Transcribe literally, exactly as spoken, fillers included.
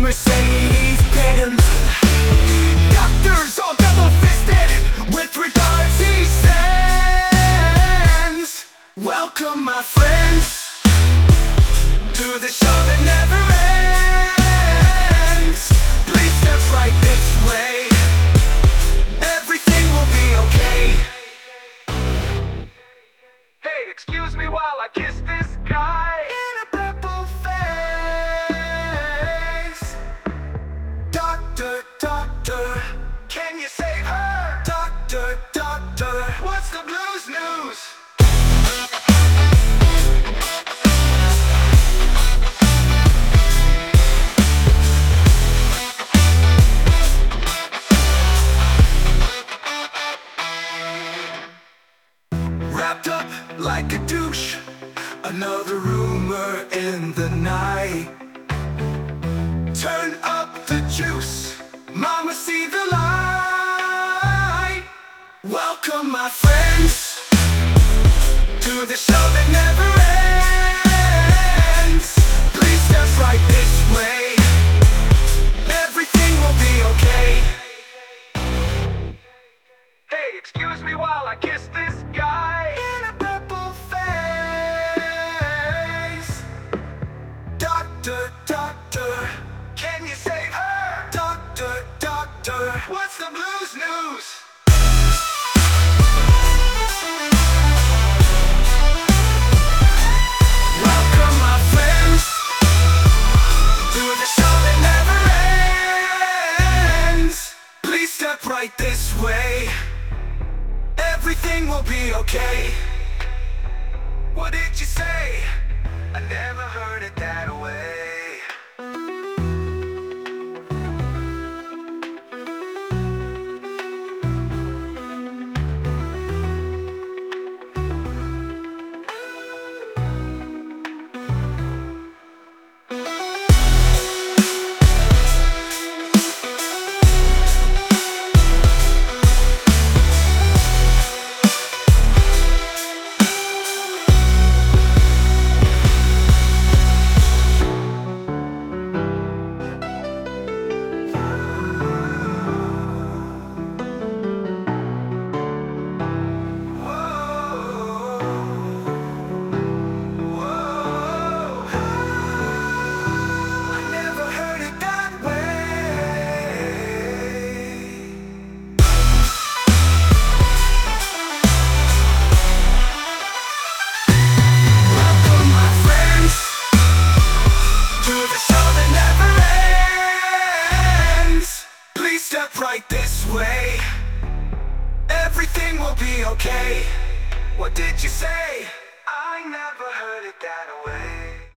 Mercedes Benz. Doctors all double-fisted, with regards he sends. Welcome my friends to the show that never ends. Please step right this way, everything will be okay. Hey, excuse me while I kiss this guy in a purple face. Doctor, doctor, can you save her? Doctor, doctor, what's the blues news? Wrapped up like a douche, another rumor in the night. Turn up the juice, mama, see the light. Welcome my friends to the show that never ends. Please step right this way, everything will be okay. Hey, excuse me while I kiss this guy in a purple face. Doctor, doctor, can you save her? Doctor, doctor, what's the blues news? Welcome my friends to the show that never ends. Please step right this way, everything will be okay. What did you say? I never heard it that way. Right this way, everything will be okay. What did you say? I never heard it that way.